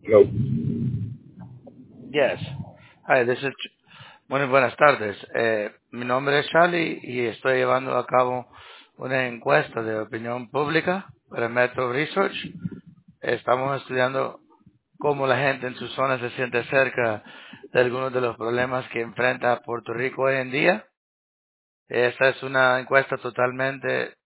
Hello. Yes. Hi, Muy buenas tardes. Mi nombre es Charlie y estoy llevando a cabo una encuesta de opinión pública para Metro Research. Estamos estudiando cómo la gente en su zona se siente cerca de algunos de los problemas que enfrenta Puerto Rico hoy en día. Esta es una encuesta totalmente